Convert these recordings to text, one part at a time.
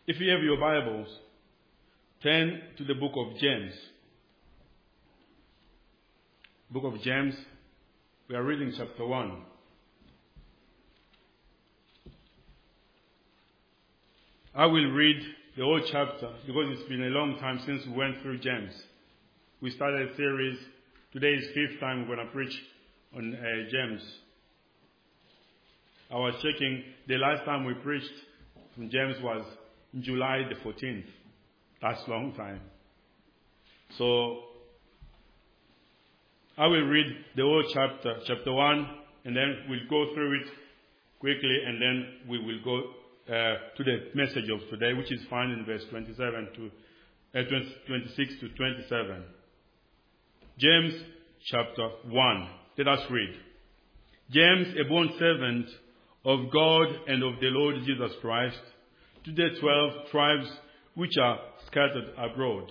If you have your Bibles, turn to the book of James. Book of James, we are reading chapter 1. I will read the whole chapter because it's been a long time since we went through James. We started a series. Today is fifth time we're going to preach on James. I was checking, the last time we preached from James was July the 14th. That's a long time. So, I will read the whole chapter 1, and then we'll go through it quickly, and then we will go to the message of today, which is found in verse 26 to 27. James chapter 1. Let us read. James, a bond servant of God and of the Lord Jesus Christ, to the 12 tribes which are scattered abroad.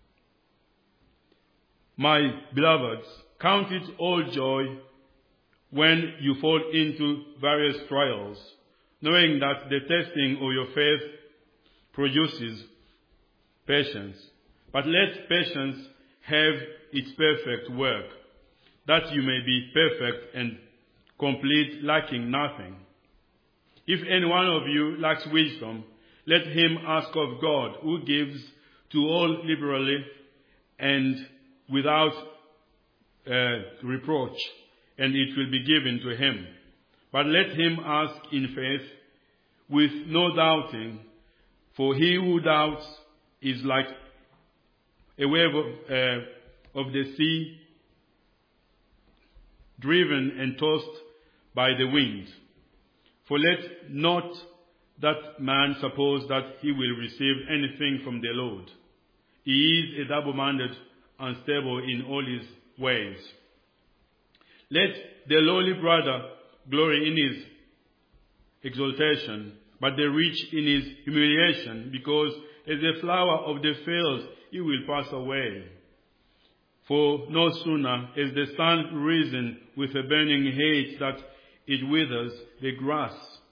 My beloveds, count it all joy when you fall into various trials, knowing that the testing of your faith produces patience. But let patience have its perfect work, that you may be perfect and complete, lacking nothing. If any one of you lacks wisdom, let him ask of God, who gives to all liberally and without reproach, and it will be given to him. But let him ask in faith, with no doubting, for he who doubts is like a wave of the sea, driven and tossed by the wind. For let not that man suppose that he will receive anything from the Lord. He is a double-minded, unstable in all his ways. Let the lowly brother glory in his exaltation, but the rich in his humiliation, because as the flower of the field he will pass away. For no sooner is the sun risen with a burning heat that it withers the grass.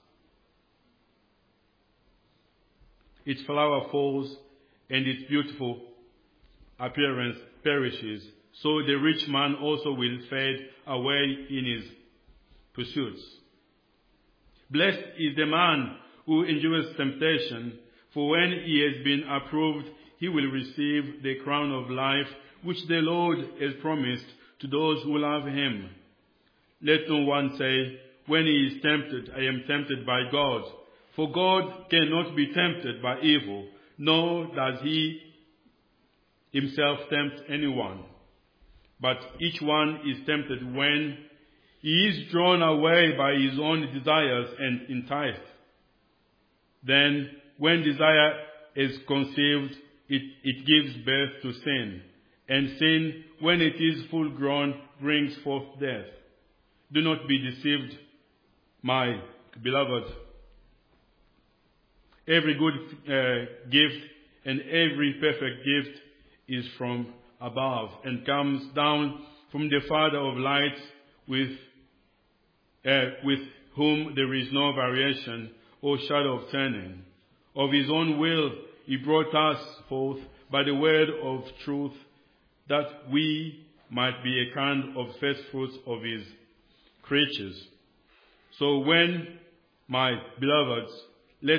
Its flower falls, and its beautiful appearance perishes. So the rich man also will fade away in his pursuits. Blessed is the man who endures temptation, for when he has been approved, he will receive the crown of life, which the Lord has promised to those who love him. Let no one say, when he is tempted, I am tempted by God. For God cannot be tempted by evil, nor does he himself tempt anyone. But each one is tempted when he is drawn away by his own desires and enticed. Then, when desire is conceived, it gives birth to sin. And sin, when it is full grown, brings forth death. Do not be deceived, my beloved. Every good gift and every perfect gift is from above and comes down from the Father of lights, with whom there is no variation or shadow of turning. Of his own will he brought us forth by the word of truth, that we might be a kind of first fruits of his creatures. So then, my beloveds, let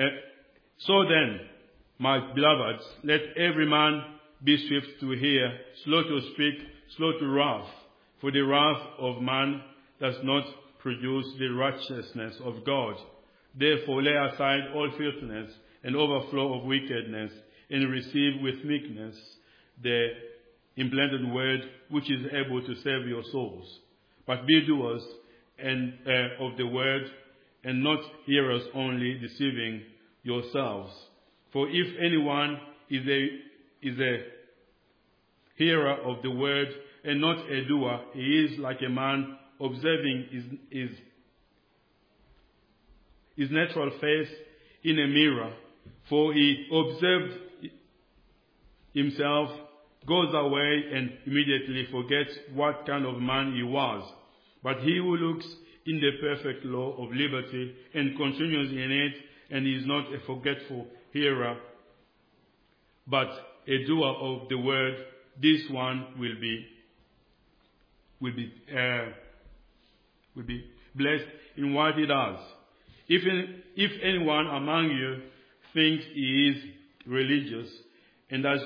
every man be swift to hear, slow to speak, slow to wrath. For the wrath of man does not produce the righteousness of God. Therefore lay aside all filthiness and overflow of wickedness, and receive with meekness the implanted word, which is able to save your souls. But be doers of the word, and not hearers only, deceiving yourselves. For if anyone is a hearer of the word and not a doer, he is like a man observing his natural face in a mirror. For he observed himself, goes away, and immediately forgets what kind of man he was. But he who looks in the perfect law of liberty and continues in it, and is not a forgetful hearer, but a doer of the word, this one will be blessed in what he does. If anyone among you thinks he is religious and does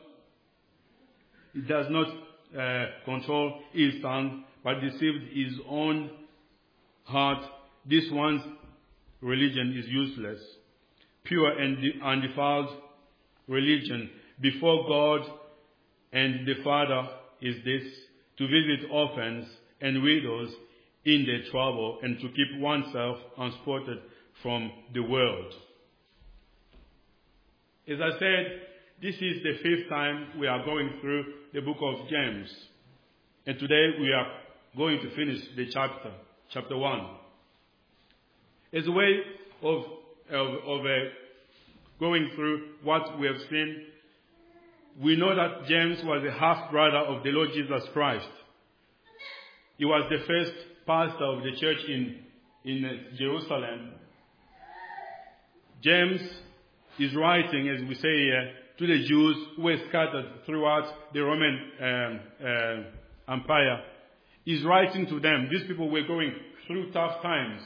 not control his tongue, but deceives his own heart, this one's religion is useless. Pure and undefiled religion before God and the Father is this: to visit orphans and widows in their trouble, and to keep oneself unspotted from the world. As I said, this is the 5th time we are going through the book of James. And today we are going to finish the chapter 1. As a way of going through what we have seen, we know that James was a half-brother of the Lord Jesus Christ. He was the first pastor of the church in Jerusalem. James is writing, as we say here, to the Jews who were scattered throughout the Roman Empire. He's writing to them. These people were going through tough times.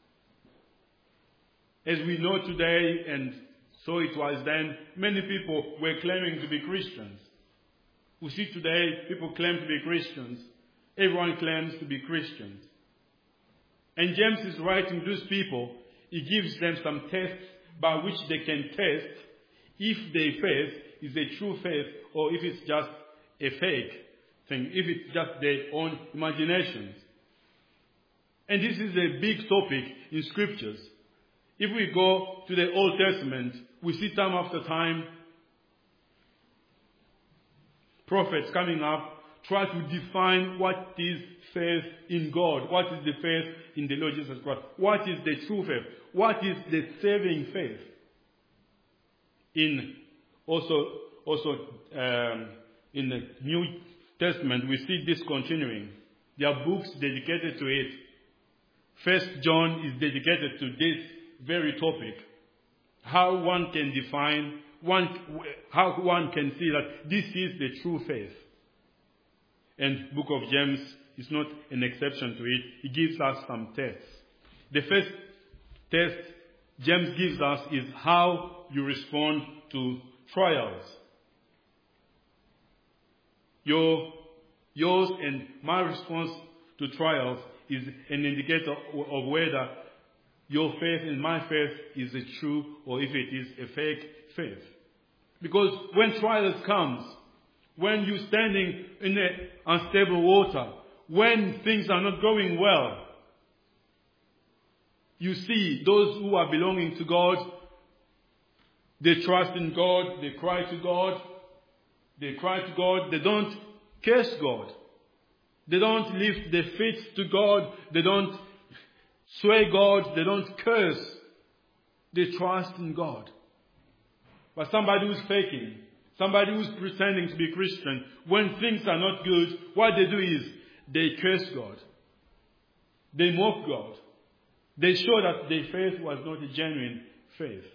As we know today, and so it was then, many people were claiming to be Christians. We see today people claim to be Christians. Everyone claims to be Christians. And James is writing to these people. He gives them some tests by which they can test if their faith is a true faith or if it's just a fake thing, if it's just their own imaginations. And this is a big topic in scriptures. If we go to the Old Testament, we see time after time prophets coming up try to define what is faith in God, what is the faith in the Lord Jesus Christ, what is the true faith, what is the saving faith. In the New Testament, we see this continuing. There are books dedicated to it. 1 John is dedicated to this very topic. How one can define, how one can see that this is the true faith. And book of James is not an exception to it. He gives us some tests. The first test James gives us is how you respond to trials. Yours and my response to trials is an indicator of whether your faith and my faith is a true or if it is a fake faith. Because when trials comes, when you're standing in unstable water, when things are not going well, you see those who are belonging to God, they trust in God, they cry to God, they don't curse God. They don't lift their feet to God, they don't swear God, they don't curse. They trust in God. But somebody who's faking, somebody who's pretending to be Christian, when things are not good, what they do is they curse God. They mock God. They show that their faith was not a genuine faith.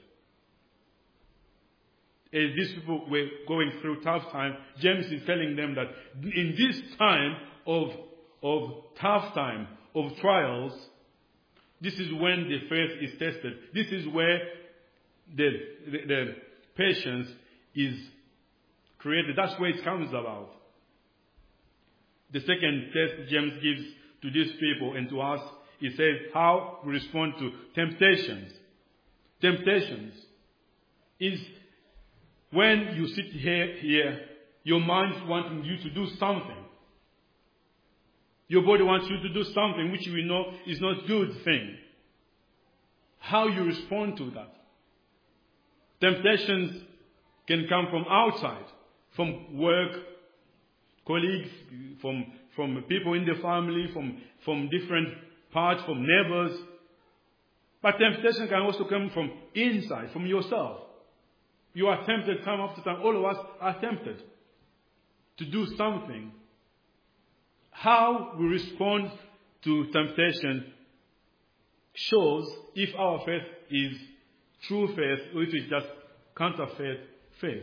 As these people were going through tough time, James is telling them that in this time of tough time, of trials, this is when the faith is tested. This is where the patience is created. That's where it comes about. The second test James gives to these people and to us, he says how we respond to temptations. Temptations is when you sit here, your mind is wanting you to do something. Your body wants you to do something which we know is not a good thing. How you respond to that. Temptations can come from outside, from work, colleagues, from people in the family, from different parts, from neighbors. But temptation can also come from inside, from yourself. You are tempted time after time. All of us are tempted to do something. How we respond to temptation shows if our faith is true faith or if it's just counterfeit faith.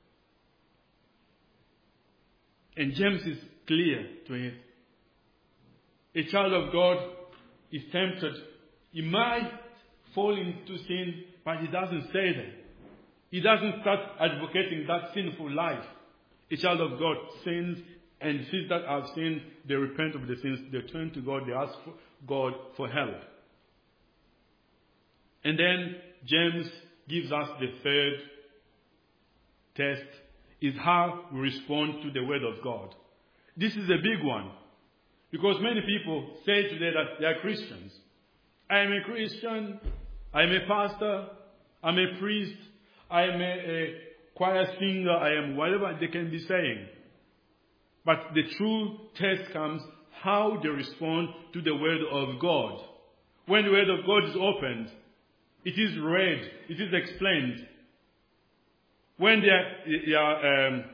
And James is clear to it. A child of God is tempted. He might fall into sin, but he doesn't stay there. He doesn't start advocating that sinful life. A child of God sins and sees that I've sinned. They repent of the sins. They turn to God. They ask God for help. And then James gives us the third test, is how we respond to the word of God. This is a big one, because many people say today that they are Christians. I am a Christian, I am a pastor, I'm a priest, I am a choir singer, I am whatever they can be saying. But the true test comes how they respond to the word of God. When the word of God is opened, it is read, it is explained. When they are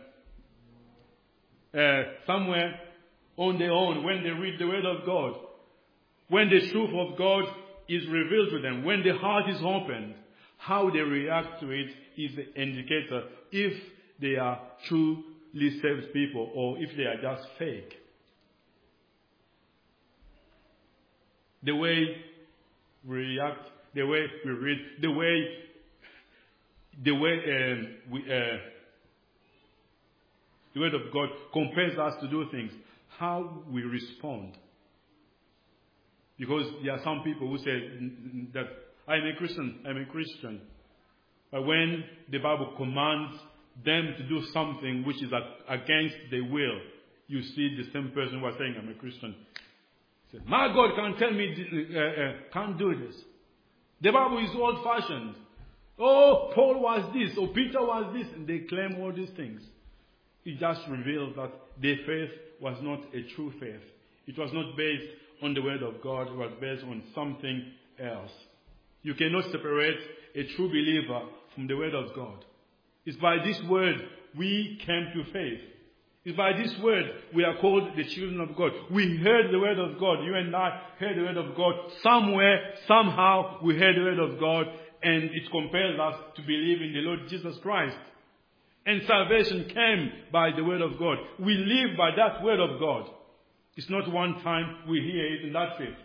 somewhere on their own, when they read the word of God, when the truth of God is revealed to them, when the heart is opened, how they react to it is the indicator if they are truly saved people or if they are just fake. The way we react, the way we read, the way the word of God compels us to do things, how we respond. Because there are some people who say that I'm a Christian. But when the Bible commands them to do something which is against their will, you see the same person who was saying I'm a Christian. Say, my God can't tell me, can't do this. The Bible is old-fashioned. Oh, Paul was this, or Peter was this, and they claim all these things. It just reveals that their faith was not a true faith. It was not based on the word of God. It was based on something else. You cannot separate a true believer from the word of God. It's by this word we came to faith. It's by this word we are called the children of God. We heard the word of God. You and I heard the word of God. Somewhere, somehow, we heard the word of God, and it compels us to believe in the Lord Jesus Christ. And salvation came by the word of God. We live by that word of God. It's not one time we hear it and that's it.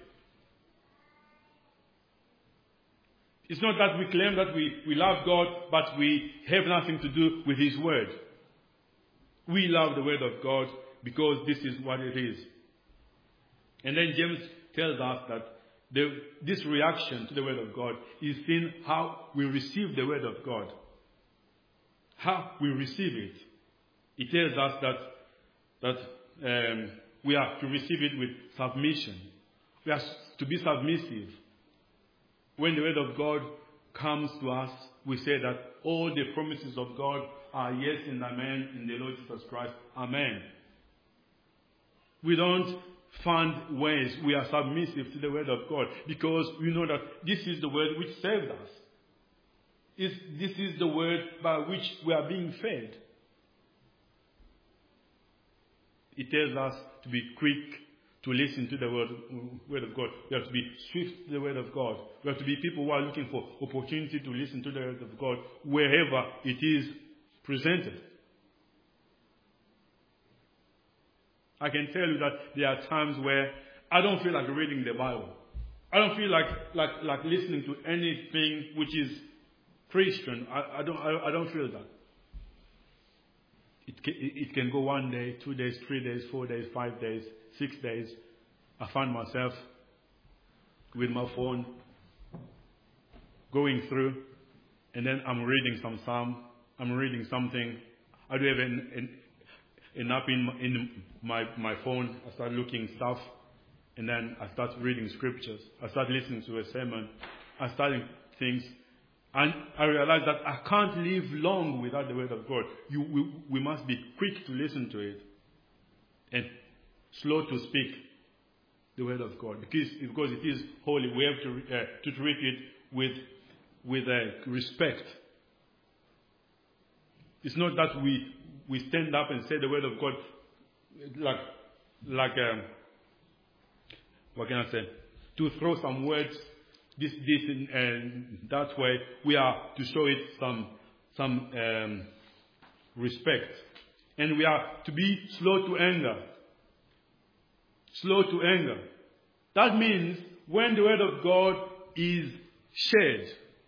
It's not that we claim that we love God, but we have nothing to do with His word. We love the word of God because this is what it is. And then James tells us that this reaction to the word of God is in how we receive the word of God. How we receive it. It tells us that we are to receive it with submission. We are to be submissive. When the word of God comes to us, we say that all the promises of God are yes and amen in the Lord Jesus Christ. Amen. We don't find ways. We are submissive to the word of God because we know that this is the word which saved us. This is the word by which we are being fed. It tells us to be quick to listen to the word of God. We have to be swift to the word of God. We have to be people who are looking for opportunity to listen to the word of God wherever it is presented. I can tell you that there are times where I don't feel like reading the Bible. I don't feel like listening to anything which is Christian. I don't feel that. It can go 1 day, 2 days, 3 days, 4 days, 5 days, 6 days. I find myself with my phone going through, and then I'm reading some psalm. I'm reading something. I do have an app in my phone. I start looking stuff, and then I start reading scriptures. I start listening to a sermon. I start things. And I realize that I can't live long without the word of God. We must be quick to listen to it and slow to speak the word of God. Because it is holy, we have to treat it with respect. It's not that we stand up and say the word of God like what can I say? To throw some words this and that way. We are to show it some respect. And we are to be slow to anger. Slow to anger. That means when the word of God is shared,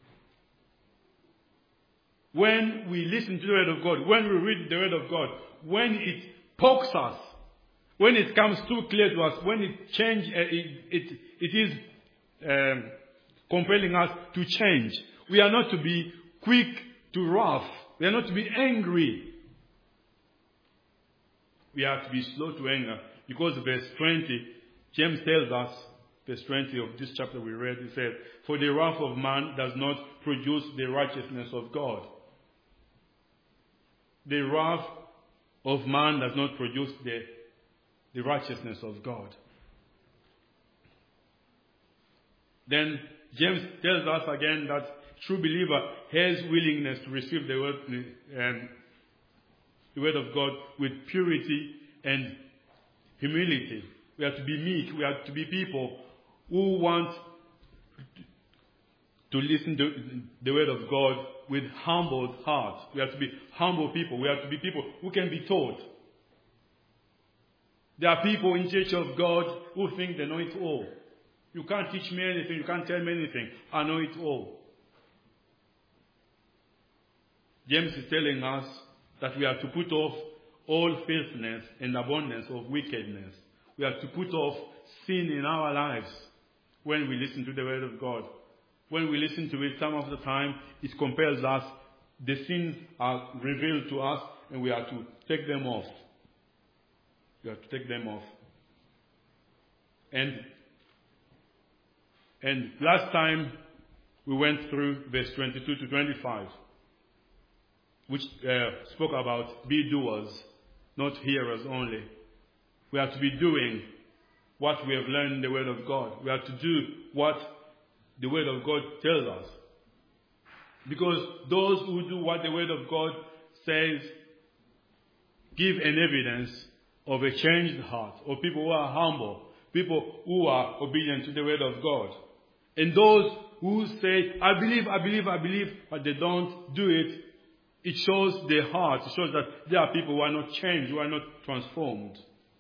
when we listen to the word of God, when we read the word of God, when it pokes us, when it comes too clear to us, when it change, it is compelling us to change. We are not to be quick to wrath. We are not to be angry. We are to be slow to anger. Because verse 20, James tells us, verse 20 of this chapter we read, he said, "For the wrath of man does not produce the righteousness of God." The wrath of man does not produce the righteousness of God. Then James tells us again that true believer has willingness to receive the word of God with purity and humility. We are to be meek. We are to be people who want to listen to the word of God with humbled hearts. We have to be humble people. We have to be people who can be taught. There are people in Church of God who think they know it all. You can't teach me anything. You can't tell me anything. I know it all. James is telling us that we are to put off all filthiness and abundance of wickedness. We are to put off sin in our lives when we listen to the word of God. When we listen to it, some of the time, it compels us. The sins are revealed to us, and we are to take them off. We have to take them off. And last time, we went through verse 22 to 25, which spoke about be doers, not hearers only. We have to be doing what we have learned in the Word of God. We have to do what the Word of God tells us. Because those who do what the Word of God says give an evidence of a changed heart, of people who are humble, people who are obedient to the Word of God. And those who say, I believe, but they don't do it, it shows their heart. It shows that there are people who are not changed, who are not transformed.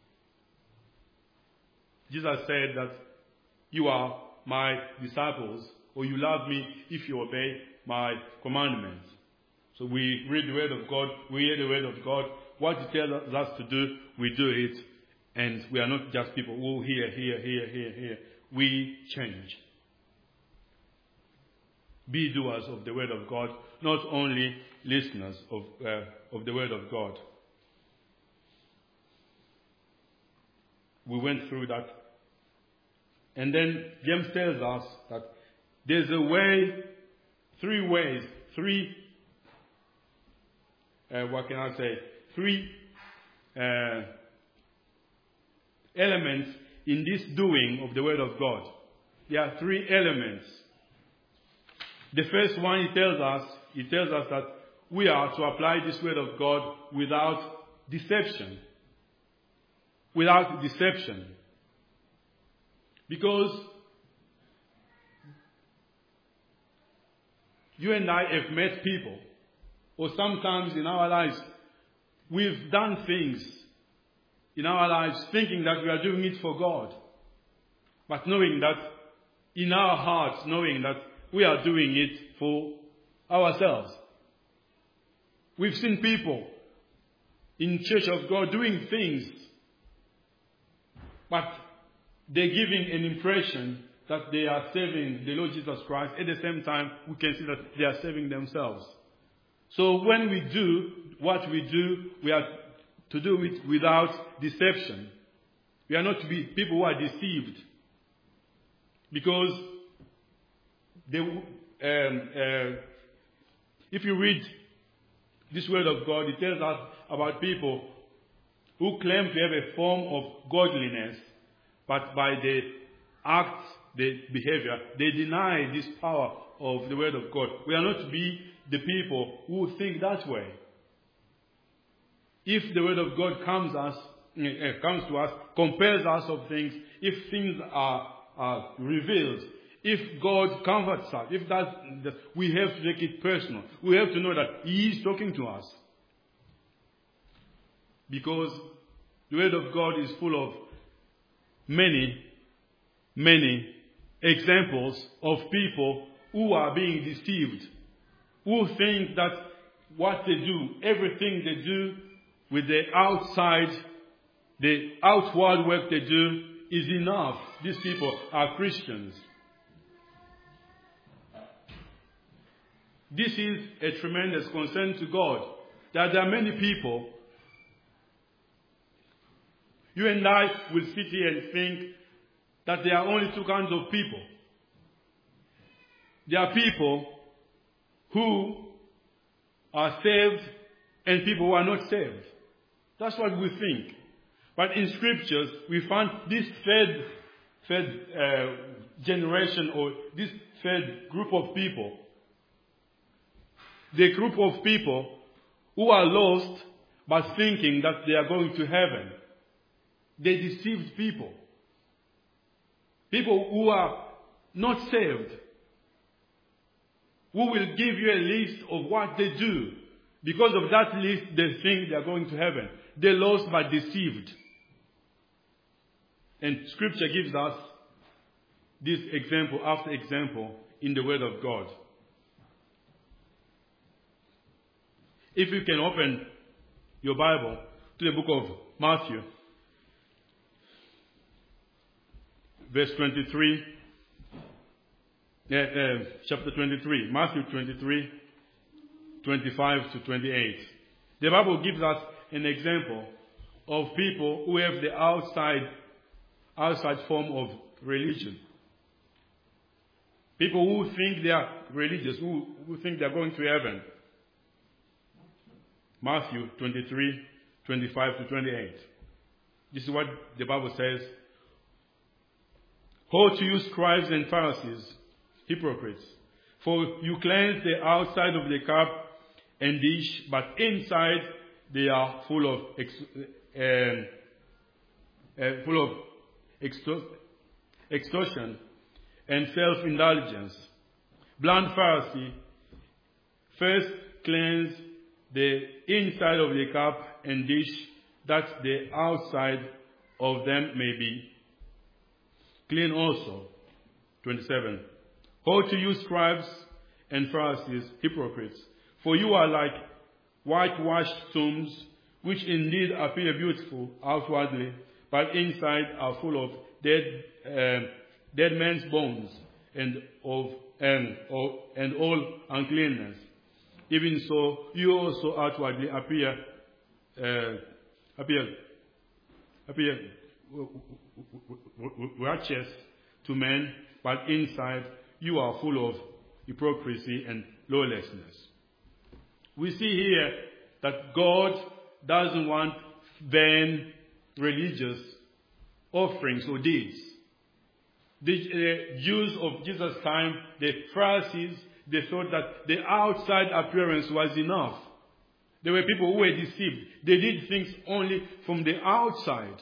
Jesus said that you are my disciples, or you love me if you obey my commandments. So we read the word of God, we hear the word of God. What he tells us to do, we do it. And we are not just people who hear. We change. Be doers of the word of God, not only listeners of the word of God. We went through that. And then James tells us that there's a way, three elements in this doing of the word of God. There are three elements. The first one, he tells us that we are to apply this word of God without deception. Without deception. Because you and I have met people, or sometimes in our lives, we've done things in our lives thinking that we are doing it for God. But knowing that in our hearts, knowing that we are doing it for ourselves. We've seen people in Church of God doing things, but they're giving an impression that they are serving the Lord Jesus Christ. At the same time, we can see that they are serving themselves. So when we do what we do, we are to do it without deception. We are not to be people who are deceived. Because if you read this word of God, it tells us about people who claim to have a form of godliness, but by the acts, the behavior, they deny this power of the word of God. We are not to be the people who think that way. If the word of God comes to us, compels us of things, if things are revealed, if God comforts us, we have to take it personal. We have to know that He is talking to us. Because the Word of God is full of many, many examples of people who are being deceived, who think that what they do, everything they do with the outward work they do is enough. These people are Christians. This is a tremendous concern to God, that there are many people. You and I will sit here and think that there are only two kinds of people. There are people who are saved and people who are not saved. That's what we think. But in scriptures, we find this third generation, or this third group of people. The group of people who are lost but thinking that they are going to heaven. They deceived people. People who are not saved. Who will give you a list of what they do. Because of that list, they think they are going to heaven. They lost but deceived. And Scripture gives us this example after example in the Word of God. If you can open your Bible to the book of Matthew, verse 23, chapter 23, Matthew 23, 25 to 28. The Bible gives us an example of people who have the outside form of religion. People who think they are religious, who think they are going to heaven. Matthew 23, 25 to 28. This is what the Bible says. Woe to you, scribes and Pharisees, hypocrites! For you cleanse the outside of the cup and dish, but inside they are full of extortion and self-indulgence. Blind Pharisee, first cleanse the inside of the cup and dish, that the outside of them may be clean also. 27. Woe to you, scribes and Pharisees, hypocrites! For you are like whitewashed tombs, which indeed appear beautiful outwardly, but inside are full of dead men's bones and all uncleanness. Even so, you also outwardly appear righteous to men, but inside you are full of hypocrisy and lawlessness. We see here that God doesn't want vain religious offerings or deeds. The Jews of Jesus' time, the Pharisees, they thought that the outside appearance was enough. There were people who were deceived. They did things only from the outside.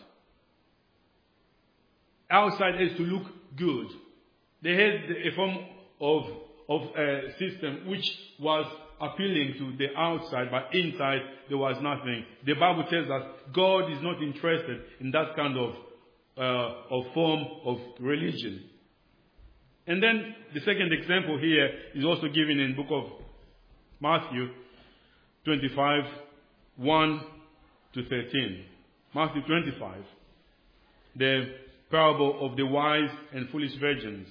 Outside has to look good. They had a form of a system which was appealing to the outside, but inside there was nothing. The Bible tells us God is not interested in that kind of form of religion. And then the second example here is also given in the book of Matthew 25, 1 to 13. Matthew 25, the parable of the wise and foolish virgins.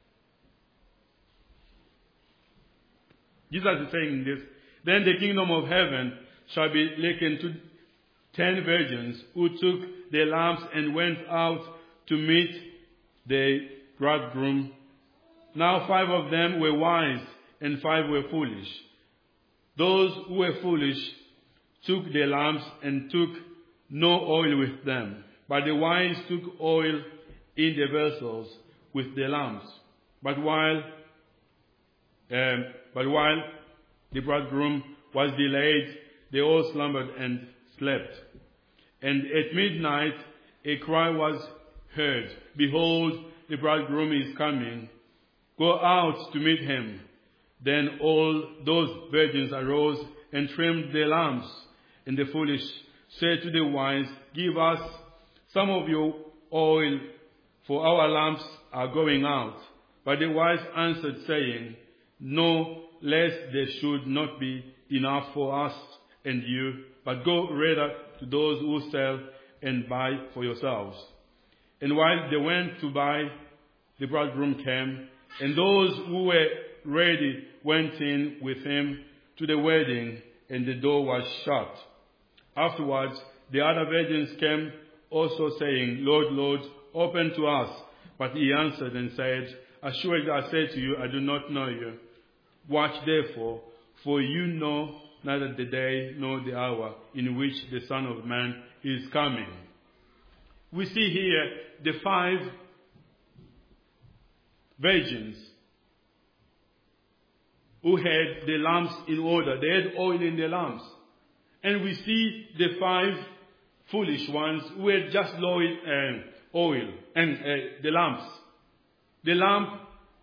Jesus is saying this. Then the kingdom of heaven shall be likened to 10 virgins who took their lamps and went out to meet the bridegroom. Now 5 of them were wise and 5 were foolish. Those who were foolish took their lamps and took no oil with them. But the wise took oil in their vessels with their lamps. But while the bridegroom was delayed, they all slumbered and slept. And at midnight a cry was heard, Behold, the bridegroom is coming. Go out to meet him." Then all those virgins arose and trimmed their lamps. And the foolish said to the wise, "Give us some of your oil, for our lamps are going out." But the wise answered, saying, "No, lest there should not be enough for us and you, but go rather to those who sell and buy for yourselves." And while they went to buy, the bridegroom came, and those who were ready went in with him to the wedding, and the door was shut. Afterwards, the other virgins came also, saying, "Lord, Lord, open to us." But he answered and said, "Assuredly I say to you, I do not know you. Watch therefore, for you know neither the day nor the hour in which the Son of Man is coming." We see here the 5 virgins who had the lamps in order. They had oil in their lamps. And we see the 5 foolish ones who had just oil and the lamps. The lamp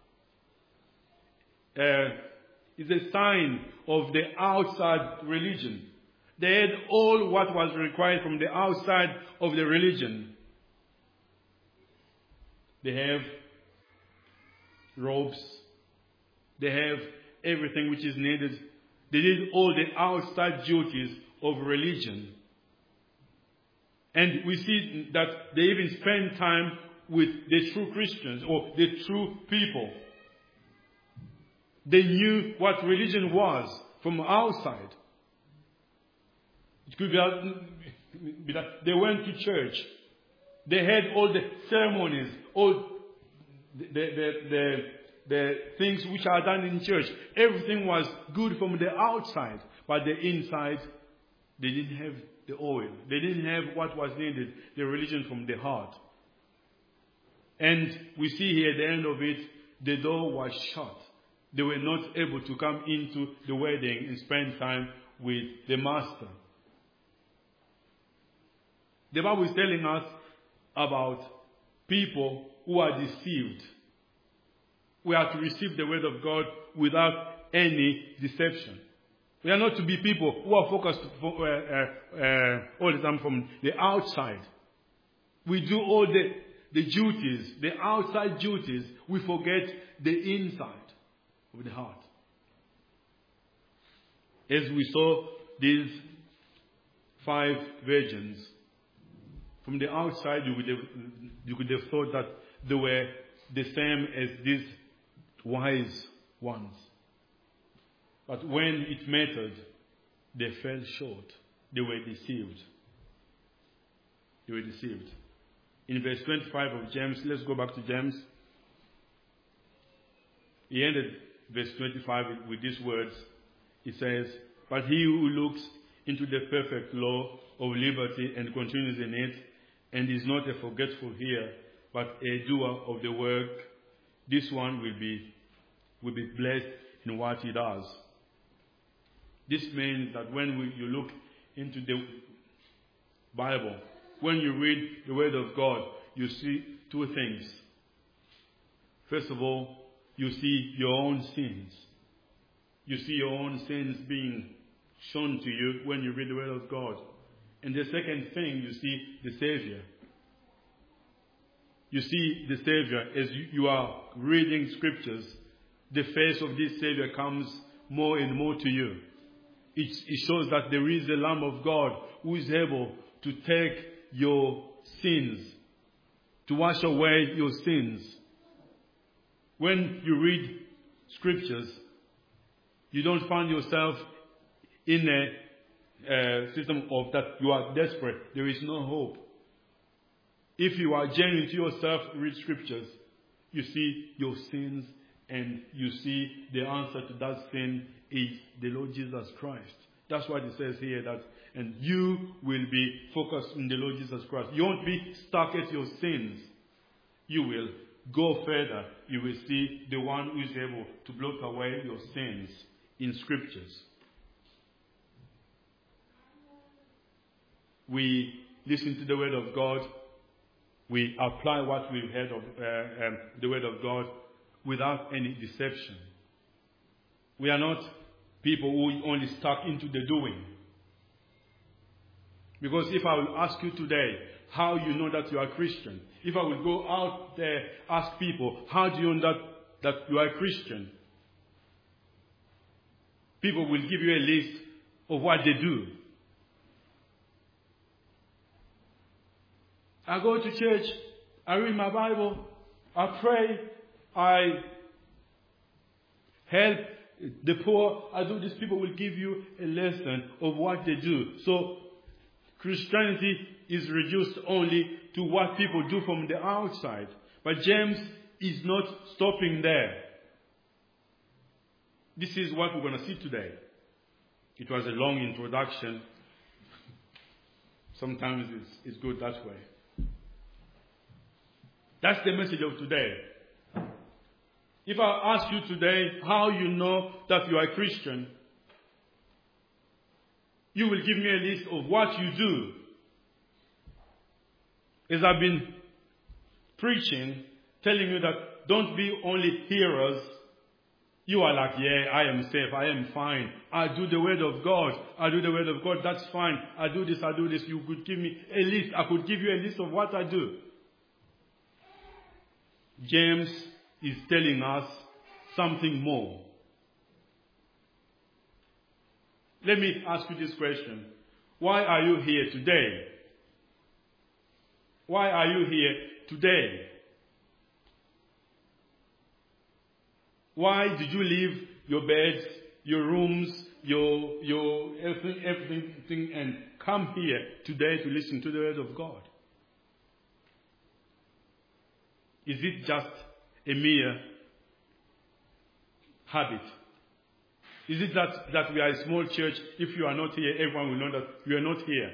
is a sign of the outside religion. They had all what was required from the outside of the religion. They have robes. They have everything which is needed. They did all the outside duties of religion. And we see that they even spend time with the true Christians or the true people. They knew what religion was from outside. It could be that they went to church. They had all the ceremonies, all the things which are done in church. Everything was good from the outside, but the inside, they didn't have the oil. They didn't have what was needed, the religion from the heart. And we see here at the end of it, the door was shut. They were not able to come into the wedding and spend time with the master. The Bible is telling us about people who are deceived. We are to receive the word of God without any deception. We are not to be people who are focused all the time from the outside. We do all the duties, the outside duties. We forget the inside of the heart. As we saw these 5 virgins, from the outside you could have thought that they were the same as these wise ones. But when it mattered, they fell short. They were deceived. They were deceived. In verse 25 of James, let's go back to James. He ended verse 25 with these words. He says, "But he who looks into the perfect law of liberty and continues in it, and is not a forgetful hearer, but a doer of the work, this one will be blessed in what he does." This means that when you look into the Bible, when you read the Word of God, you see 2 things. First of all, you see your own sins. You see your own sins being shown to you when you read the Word of God. And the second thing, you see the Savior. You see the Savior as you are reading scriptures. The face of this Savior comes more and more to you. It shows that there is a Lamb of God who is able to take your sins, to wash away your sins. When you read scriptures, you don't find yourself in a system of that you are desperate. There is no hope. If you are genuine to yourself, read scriptures, you see your sins, and you see the answer to that sin is the Lord Jesus Christ. That's what it says here, that and you will be focused on the Lord Jesus Christ. You won't be stuck at your sins. You will go further. You will see the one who is able to blot away your sins in scriptures. We listen to the word of God. We apply what we've heard of the word of God. without any deception. We are not people who only stuck into the doing. Because if I will ask you today how you know that you are Christian, if I will go out there, ask people, how do you know that you are a Christian? People will give you a list of what they do. I go to church, I read my Bible, I pray, I help the poor, I do this. People will give you a lesson of what they do. So Christianity is reduced only to what people do from the outside. But James is not stopping there. This is what we're going to see today. It was a long introduction. Sometimes it's good that way. That's the message of today. If I ask you today how you know that you are a Christian, you will give me a list of what you do. As I've been preaching, telling you that don't be only hearers. You are like, yeah, I am safe, I am fine. I do the word of God. I do the word of God, that's fine. I do this, I do this. You could give me a list. I could give you a list of what I do. James is telling us something more. Let me ask you this question. Why are you here today? Why are you here today? Why did you leave your beds, your rooms, your everything and come here today to listen to the word of God? Is it just a mere habit? Is it that we are a small church? If you are not here, everyone will know that you are not here.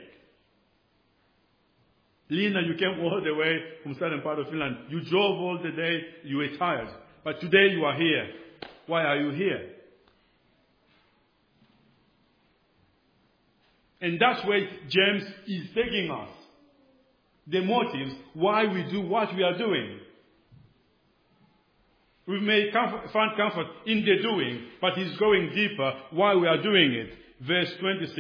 Lina, you came all the way from southern part of Finland. You drove all the day. You were tired. But today you are here. Why are you here? And that's where James is taking us. The motives why we do what we are doing. We may find comfort in the doing, but he's going deeper why we are doing it. Verse 26.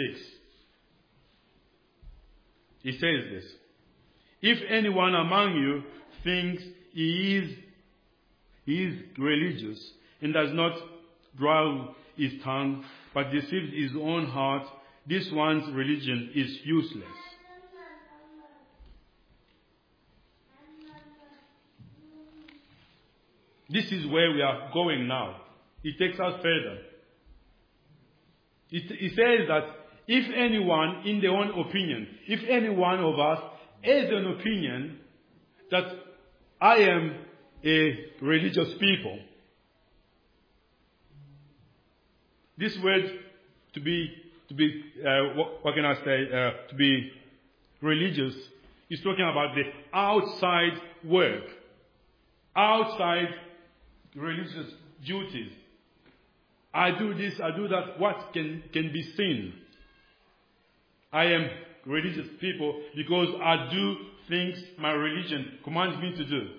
He says this. If anyone among you thinks he is religious and does not bridle his tongue, but deceives his own heart, this one's religion is useless. This is where we are going now. It takes us further. It says that if anyone, in their own opinion, if any one of us has an opinion that I am a religious people, this word to be religious is talking about the outside work, outside religious duties. I do this, I do that, what can be seen. I am religious people because I do things my religion commands me to do.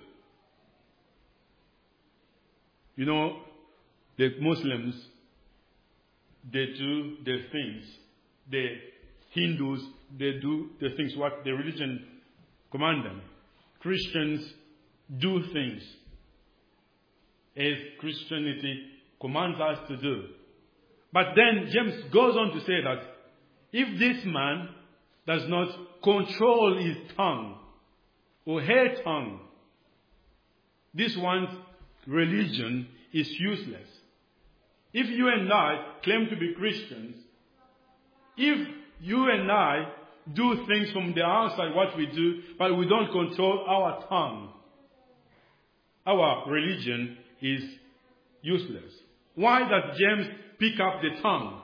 You know, the Muslims, they do their things. The Hindus, they do the things what the religion commands them. Christians do things as Christianity commands us to do. But then James goes on to say that if this man does not control his tongue or her tongue, this one's religion is useless. If you and I claim to be Christians, if you and I do things from the outside, what we do, but we don't control our tongue, our religion is useless. Why does James pick up the tongue?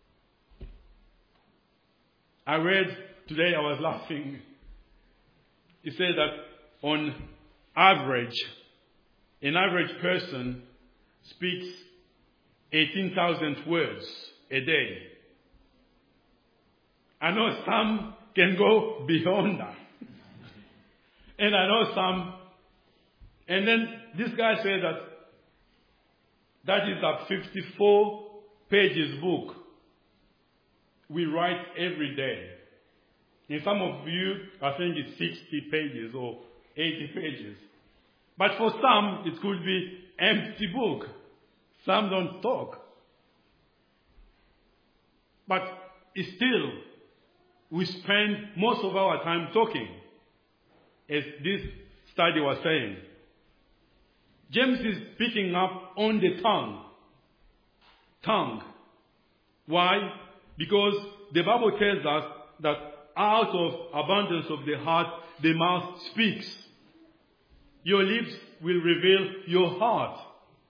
I read today, I was laughing. He said that on average, an average person speaks 18,000 words a day. I know some can go beyond that. And I know some. And then this guy said that That is a 54 pages book. We write every day. In some of you, I think it's 60 pages or 80 pages. But for some, it could be empty book. Some don't talk. But still, we spend most of our time talking, as this study was saying. James is picking up on the tongue. Tongue. Why? Because the Bible tells us that out of abundance of the heart, the mouth speaks. Your lips will reveal your heart.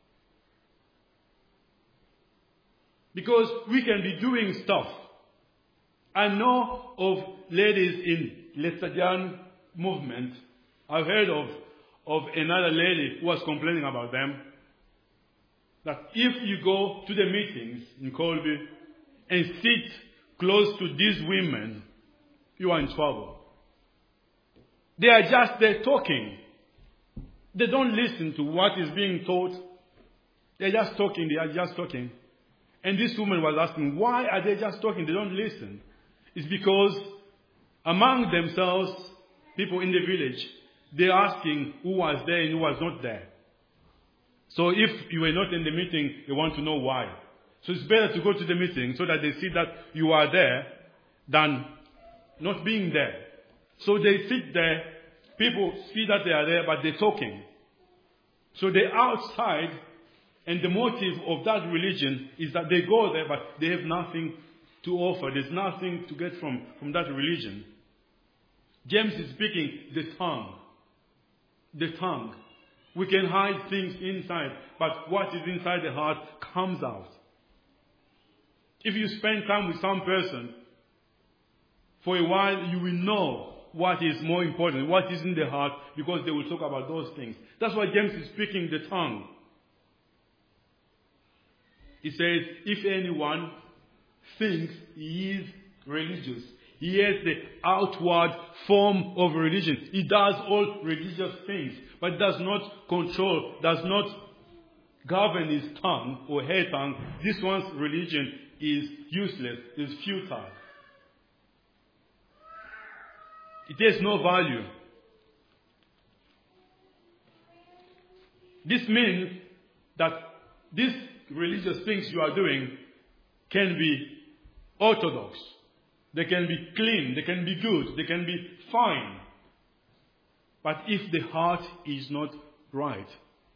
Because we can be doing stuff. I know of ladies in Laestadian movement. I've heard of another lady who was complaining about them. That if you go to the meetings in Colby and sit close to these women, you are in trouble. They are just there talking. They don't listen to what is being taught. They are just talking. They are just talking. And this woman was asking, why are they just talking? They don't listen. It's because among themselves, people in the village, they're asking who was there and who was not there. So if you were not in the meeting, they want to know why. So it's better to go to the meeting so that they see that you are there than not being there. So they sit there, people see that they are there, but they're talking. So they're outside, and the motive of that religion is that they go there, but they have nothing to offer. There's nothing to get from that religion. James is speaking the tongue. The tongue. We can hide things inside, but what is inside the heart comes out. If you spend time with some person, for a while you will know what is more important, what is in the heart, because they will talk about those things. That's why James is speaking the tongue. He says, if anyone thinks he is religious, he has the outward form of religion. He does all religious things, but does not control, does not govern his tongue or her tongue. This one's religion is useless, is futile. It has no value. This means that these religious things you are doing can be orthodox. They can be clean. They can be good. They can be fine. But if the heart is not right,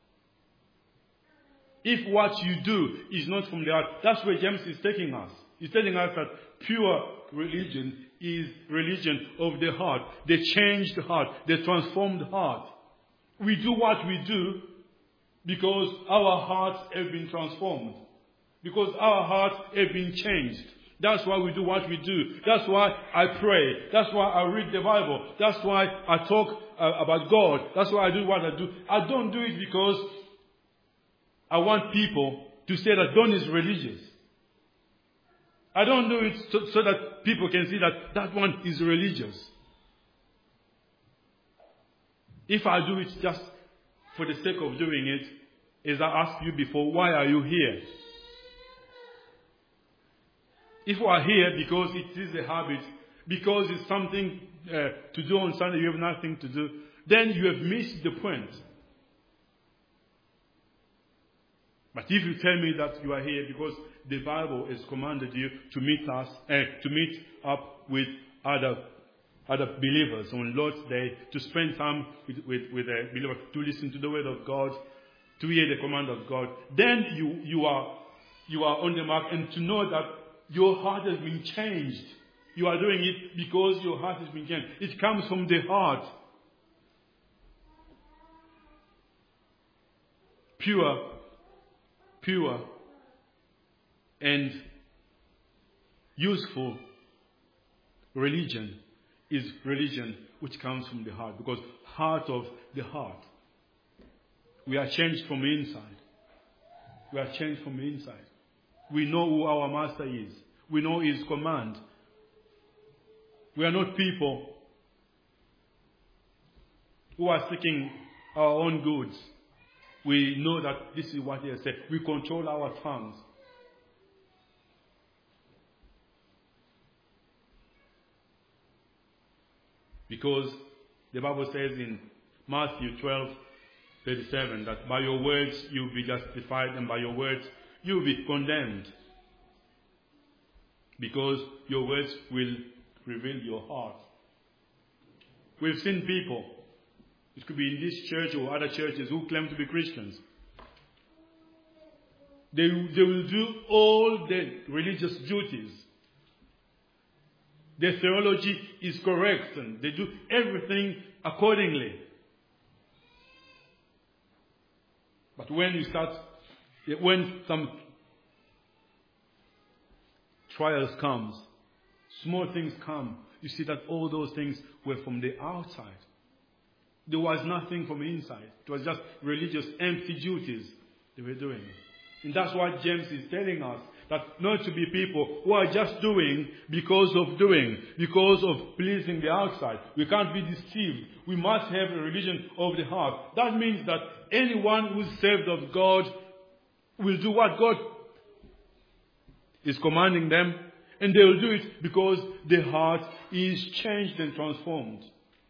if what you do is not from the heart, that's where James is taking us. He's telling us that pure religion is religion of the heart. The changed heart. The transformed heart. We do what we do because our hearts have been transformed. Because our hearts have been changed. That's why we do what we do. That's why I pray. That's why I read the Bible. That's why I talk about God. That's why I do what I do. I don't do it because I want people to say that Don is religious. I don't do it so that people can see that that one is religious. If I do it just for the sake of doing it, as I asked you before, why are you here? If you are here because it is a habit, because it's something to do on Sunday, you have nothing to do, then you have missed the point. But if you tell me that you are here because the Bible has commanded you to meet up with other believers on Lord's Day, to spend time with a believer, to listen to the word of God, to hear the command of God, then you are on the mark, and to know that your heart has been changed. You are doing it because your heart has been changed. It comes from the heart. Pure and useful religion is religion which comes from the heart, because heart of the heart. We are changed from the inside. We are changed from the inside. We know who our master is. We know his command. We are not people who are seeking our own goods. we know that this is what he has said. We control our tongues. Because the Bible says in Matthew 12:37 that by your words you will be justified, and by your words you will be condemned. Because your words will reveal your heart. We've seen people, it could be in this church or other churches, who claim to be Christians. They will do all the religious duties. Their theology is correct, and they do everything accordingly. But when some trials comes, small things come, you see that all those things were from the outside. There was nothing from inside. It was just religious empty duties they were doing. And that's what James is telling us, that not to be people who are just doing, because of pleasing the outside. We can't be deceived. We must have a religion of the heart. That means that anyone who's saved of God will do what God is commanding them, and they will do it because their heart is changed and transformed.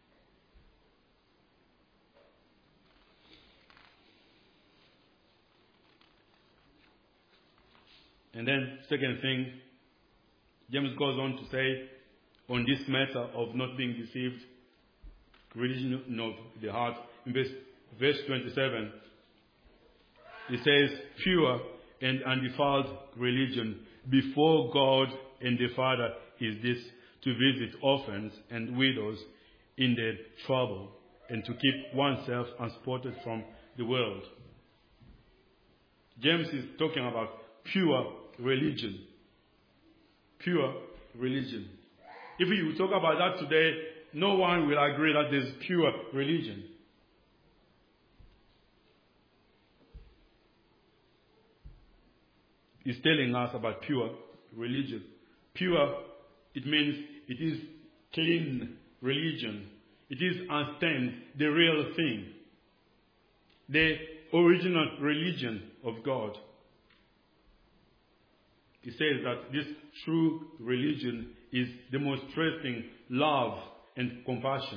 And then, second thing, James goes on to say, on this matter of not being deceived, religion of the heart, in verse 27, he says, pure and undefiled religion before God and the Father is this, to visit orphans and widows in their trouble, and to keep oneself unspotted from the world. James is talking about pure religion. Pure religion. If you talk about that today, no one will agree that there's pure religion. He's telling us about pure religion. Pure, it means it is clean religion. It is unstained, the real thing. The original religion of God. He says that this true religion is demonstrating love and compassion.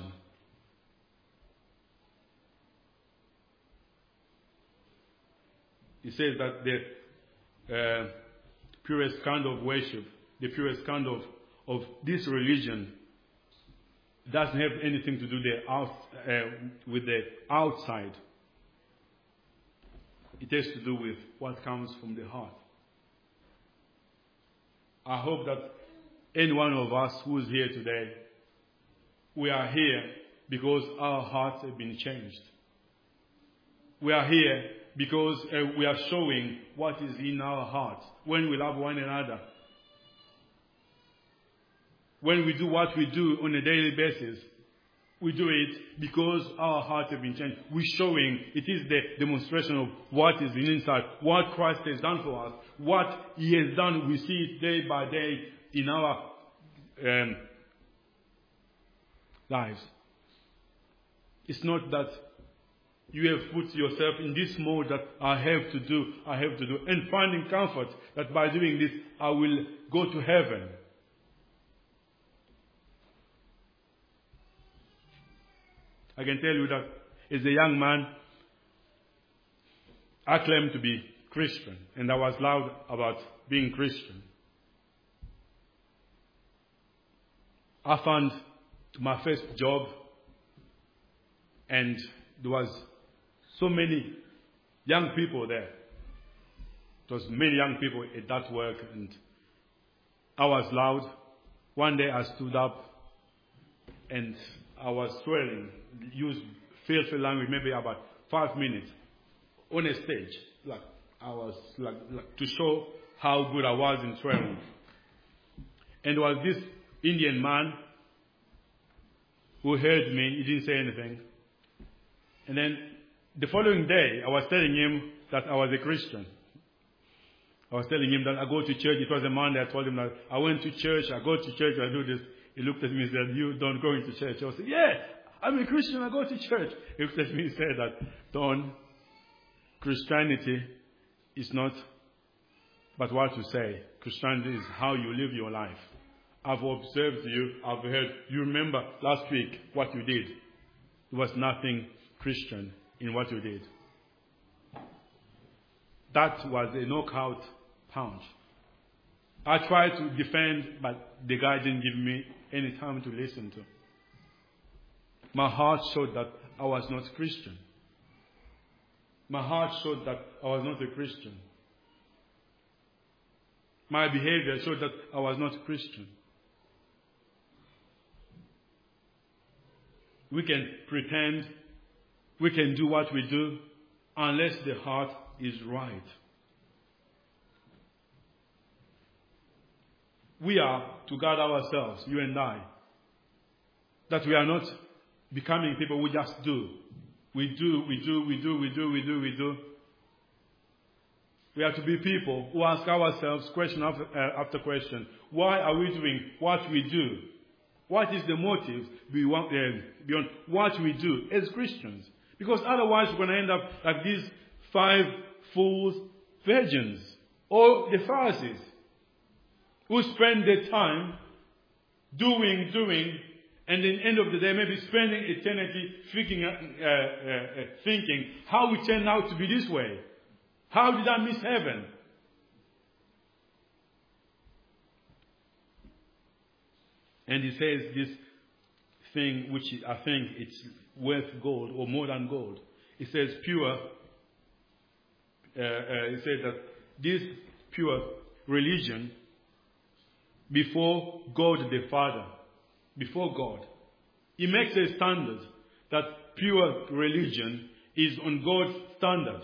He says that the purest kind of worship, the purest kind of this religion doesn't have anything to do with the outside. It has to do with what comes from the heart. I hope that any one of us who is here today, we are here because our hearts have been changed. We are here because we are showing what is in our hearts when we love one another. When we do what we do on a daily basis, we do it because our hearts have been changed. We're showing, it is the demonstration of what is inside, what Christ has done for us, what He has done. We see it day by day in our lives. It's not that you have put yourself in this mode that I have to do, and finding comfort that by doing this I will go to heaven. I can tell you that as a young man, I claimed to be Christian, and I was loud about being Christian. I found my first job, and there was so many young people there. There was many young people at that work, and I was loud. One day I stood up, and I was swearing, used filthy language, maybe about 5 minutes on a stage. I was to show how good I was in swearing. And there was this Indian man who heard me. He didn't say anything. And then the following day, I was telling him that I was a Christian. I was telling him that I go to church. It was a Monday. I told him that I went to church. I go to church. I do this. He looked at me and said, "You don't go into church." I said, "Yeah, I'm a Christian. I go to church." He looked at me and said that, "Don, Christianity is not but what you say. Christianity is how you live your life. I've observed you, I've heard, you remember last week what you did. There was nothing Christian in what you did. That was a knockout punch. I tried to defend, but the guy didn't give me any time to listen to. My heart showed that I was not Christian. My heart showed that I was not a Christian. My behavior showed that I was not Christian. We can pretend, we can do what we do, unless the heart is right. We are to guard ourselves, you and I, that we are not becoming people who just do. We do. We are to be people who ask ourselves question after question. Why are we doing what we do? What is the motive beyond what we do as Christians? Because otherwise we're going to end up like these 5 fools virgins or the Pharisees who spend their time doing, and at the end of the day maybe spending eternity thinking how we turned out to be this way. How did I miss heaven? And he says this thing which I think it's worth gold or more than gold. He says pure. He says that this pure religion before God the Father, before God. He makes a standard that pure religion is on God's standard.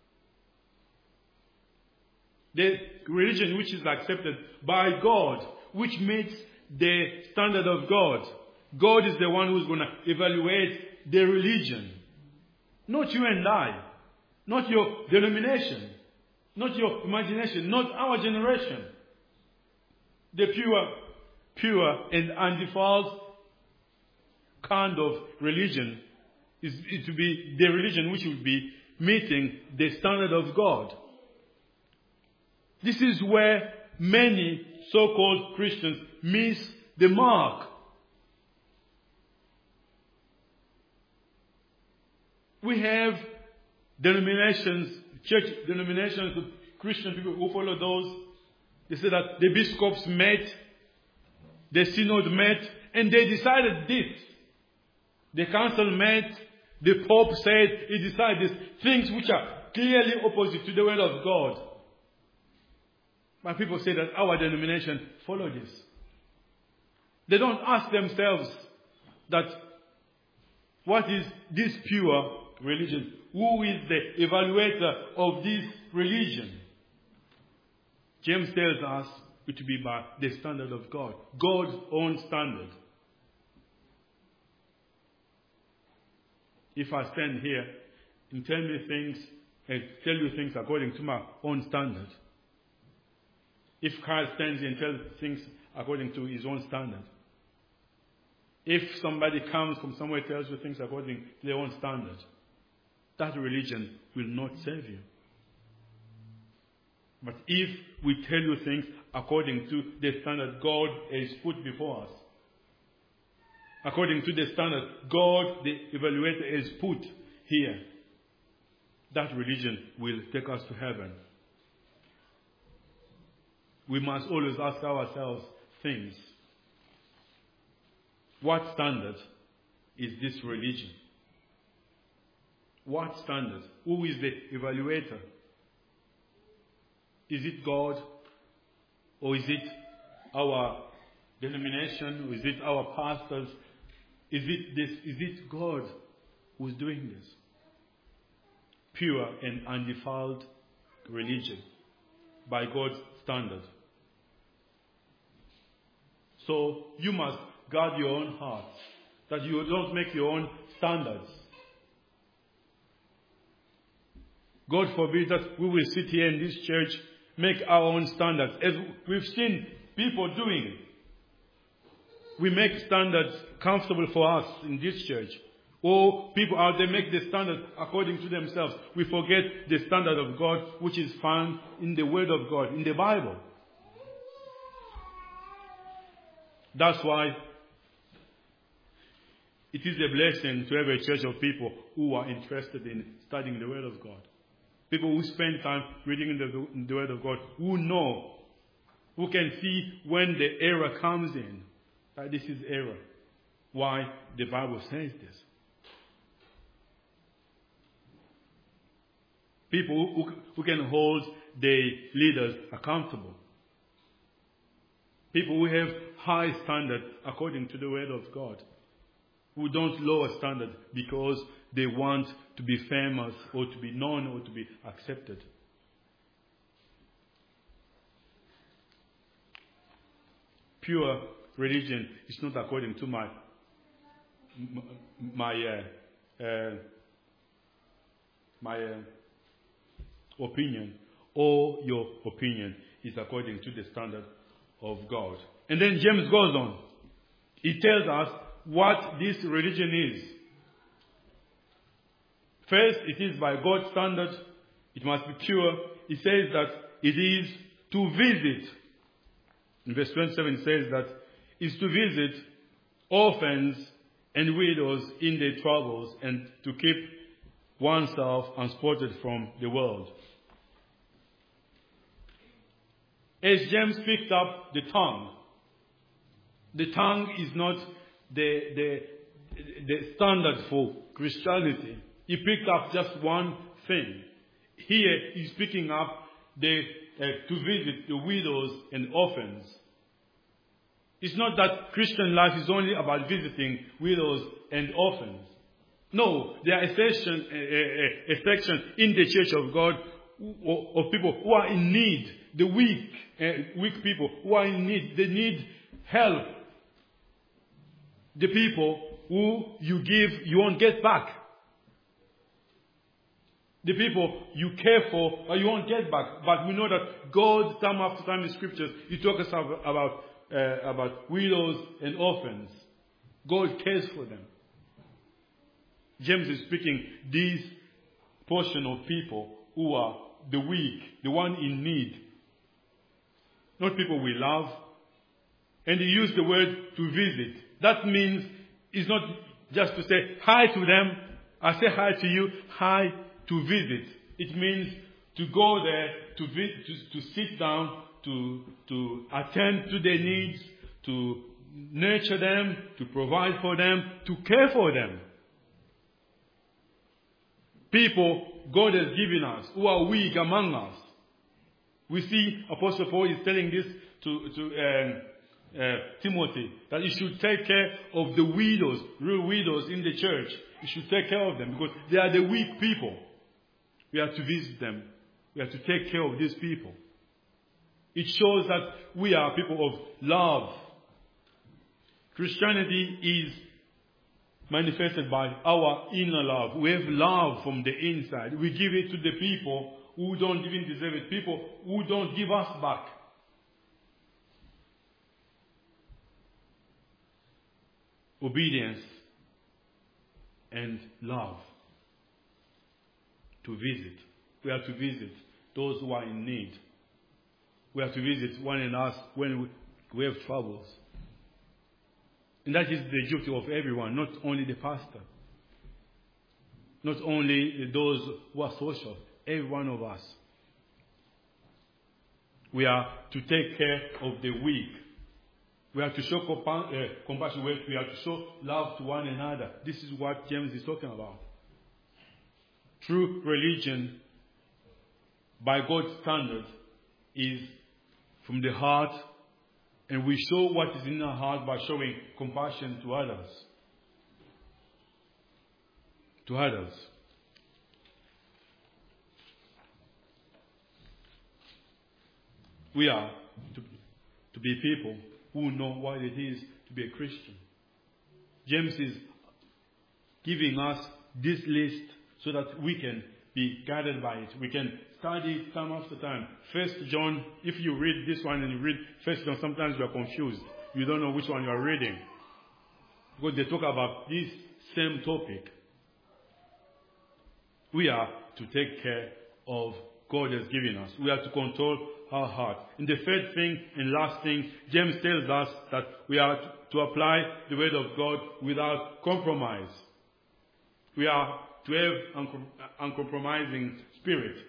The religion which is accepted by God, which meets the standard of God. God is the one who's going to evaluate the religion. Not you and I. Not your denomination. Not your imagination. Not our generation. The pure and undefiled kind of religion is to be the religion which will be meeting the standard of God. This is where many so-called Christians miss the mark. We have denominations, church denominations of Christian people who follow those. They say that the bishops met, the synod met, and they decided this. The council met, the Pope said, he decided this. Things which are clearly opposite to the word of God. But people say that our denomination follow this. They don't ask themselves that what is this pure religion? Who is the evaluator of this religion? James tells us it to be by the standard of God. God's own standard. If I stand here and tell you things according to my own standard. If Christ stands here and tells things according to his own standard. If somebody comes from somewhere and tells you things according to their own standard, that religion will not save you. But if we tell you things according to the standard God has put before us, according to the standard God, the evaluator, has put here, that religion will take us to heaven. We must always ask ourselves things. What standard is this religion? What standard? Who is the evaluator? Is it God? Or is it our denomination? Or is it our pastors? Is it God who's doing this? Pure and undefiled religion by God's standard. So you must guard your own heart, that you don't make your own standards. God forbid that we will sit here in this church, make our own standards. As we've seen people doing, we make standards comfortable for us in this church. Or people out there make the standard according to themselves. We forget the standard of God, which is found in the Word of God, in the Bible. That's why it is a blessing to have a church of people who are interested in studying the Word of God. People who spend time reading the Word of God, who know, who can see when the error comes in, that this is error. Why the Bible says this. People who can hold the leaders accountable. People who have high standard according to the Word of God. Who don't lower standard because they want to be famous or to be known or to be accepted. Pure religion is not according to my opinion, or your opinion is according to the standard of God. And then James goes on. He tells us what this religion is. First, it is by God's standard. It must be pure. He says that it is to visit. In verse 27 it says that is to visit orphans and widows in their troubles and to keep oneself unspotted from the world. As James picked up the tongue is not the standard for Christianity. He picked up just one thing. Here he's picking up to visit the widows and orphans. It's not that Christian life is only about visiting widows and orphans. No, there are a section in the church of God of people who are in need. The weak people who are in need. They need help. The people who you give, you won't get back. The people you care for, or you won't get back. But we know that God, time after time in Scriptures, He talks about widows and orphans. God cares for them. James is speaking this portion of people who are the weak, the one in need. Not people we love. And he used the word to visit. That means it's not just to say hi to them. I say hi to you. Hi to visit. It means to go there, to sit down, to attend to their needs, to nurture them, to provide for them, to care for them. People God has given us who are weak among us. We see Apostle Paul is telling this to Timothy, that he should take care of the widows, real widows in the church. He should take care of them because they are the weak people. We have to visit them. We have to take care of these people. It shows that we are people of love. Christianity is manifested by our inner love. We have love from the inside. We give it to the people who don't even deserve it. People who don't give us back. Obedience and love. To visit. We have to visit those who are in need. We have to visit one another when we have troubles. And that is the duty of everyone, not only the pastor. Not only those who are social. Every one of us. We are to take care of the weak. We have to show compassion. We have to show love to one another. This is what James is talking about. True religion, by God's standard, is from the heart, and we show what is in our heart by showing compassion to others. To others. We are to be people who know what it is to be a Christian. James is giving us this list so that we can be guided by it. We can study it time after time. 1 John, if you read this one and you read 1 John, sometimes you are confused. You don't know which one you are reading. Because they talk about this same topic. We are to take care of God has given us. We are to control our heart. And the third thing and last thing, James tells us that we are to apply the word of God without compromise. We are to have uncompromising spirit.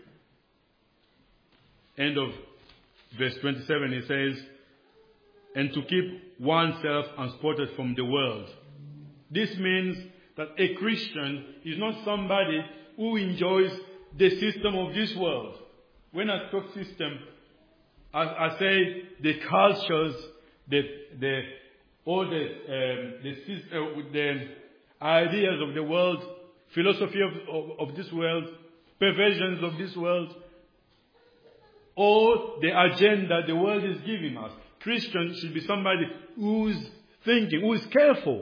End of verse 27, it says, and to keep oneself unspotted from the world. This means that a Christian is not somebody who enjoys the system of this world. When I talk system, I say the cultures, the ideas of the world, philosophy of this world, perversions of this world, or the agenda the world is giving us. Christians should be somebody who's thinking, who is careful.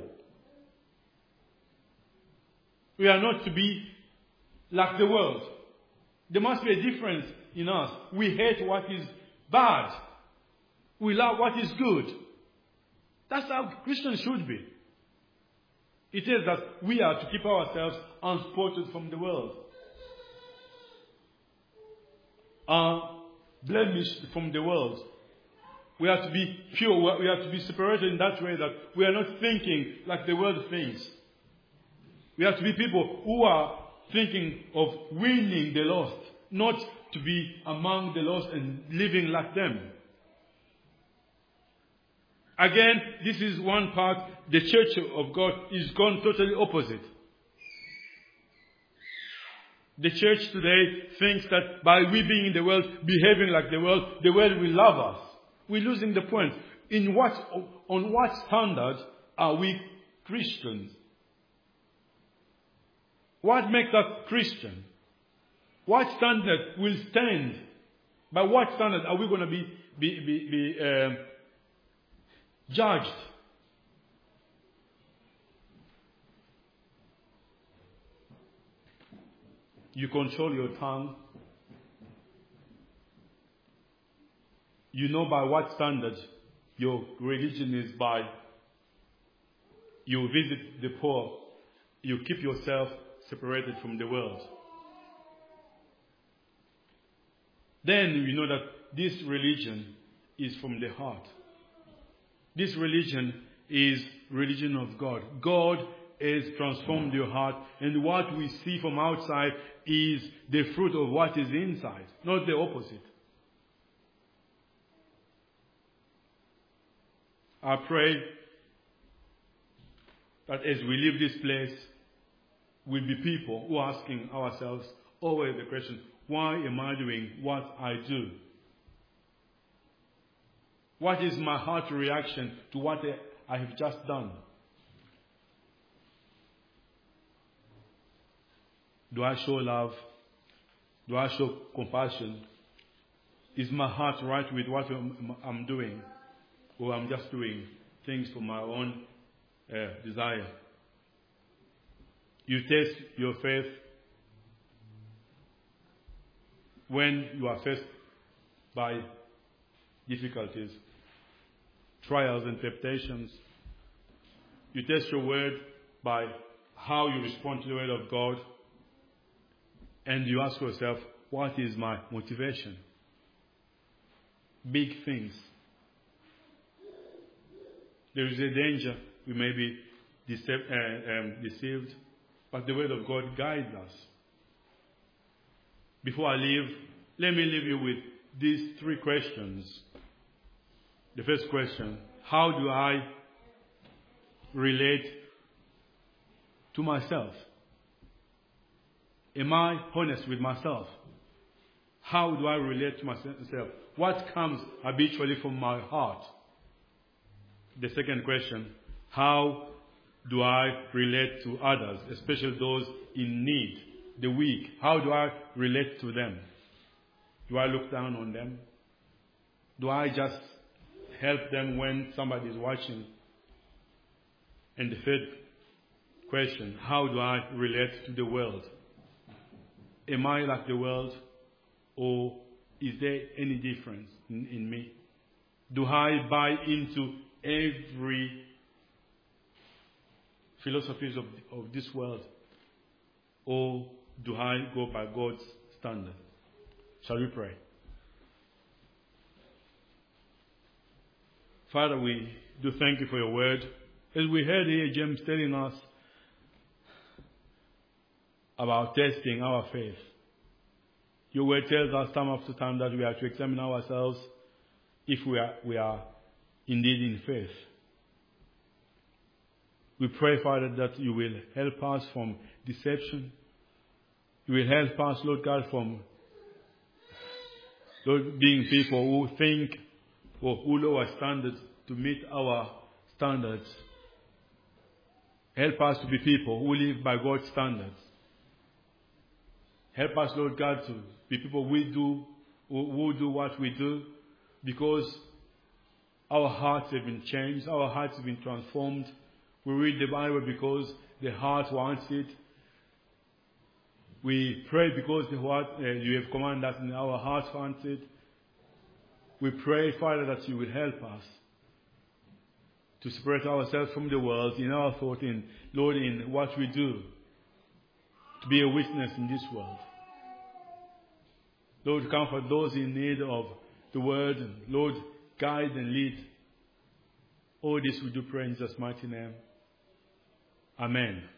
We are not to be like the world. There must be a difference in us. We hate what is bad. We love what is good. That's how Christians should be. It is that we are to keep ourselves unspotted from the world. Blemished from the world. We are to be pure. We are to be separated in that way that we are not thinking like the world thinks. We have to be people who are thinking of winning the lost, not to be among the lost and living like them. Again, this is one part. The church of God is gone totally opposite. The church today thinks that by we being in the world, behaving like the world will love us. We're losing the point. On what standard are we Christians? What makes us Christian? What standard will stand? By what standard are we going to be judged? You control your tongue. You know by what standard your religion is by. You visit the poor. You keep yourself separated from the world. Then you know that this religion is from the heart. This religion is religion of God. God has transformed your heart, and what we see from outside is the fruit of what is inside, not the opposite. I pray that as we leave this place, we'll be people who are asking ourselves always the question, why am I doing what I do? What is my heart reaction to what I have just done? Do I show love? Do I show compassion? Is my heart right with what I'm doing? Or I'm just doing things for my own desire? You test your faith when you are faced by difficulties, trials and temptations. You test your word by how you respond to the word of God. And you ask yourself, what is my motivation? Big things. There is a danger we may be deceived, but the word of God guides us. Before I leave, let me leave you with these three questions. The first question, how do I relate to myself? Am I honest with myself? How do I relate to myself? What comes habitually from my heart? The second question, how do I relate to others, especially those in need, the weak? How do I relate to them? Do I look down on them? Do I just help them when somebody is watching? And the third question, how do I relate to the world? Am I like the world, or is there any difference in me? Do I buy into every philosophies of this world, or do I go by God's standard? Shall we pray? Father, we do thank you for your word. As we heard here, James telling us about testing our faith. Your word tells us time after time that we have to examine ourselves if we are indeed in faith. We pray, Father, that you will help us from deception. You will help us, Lord God, from Lord, being people who think or who lower standards to meet our standards. Help us to be people who live by God's standards. Help us, Lord God, to be people who do what we do because our hearts have been changed, our hearts have been transformed. We read the Bible because the heart wants it. We pray because you have commanded us and our hearts want it. We pray, Father, that you will help us to separate ourselves from the world in our thought, Lord, in what we do, to be a witness in this world. Lord, comfort those in need of the word, and Lord, guide and lead. All this we do pray in Jesus' mighty name. Amen.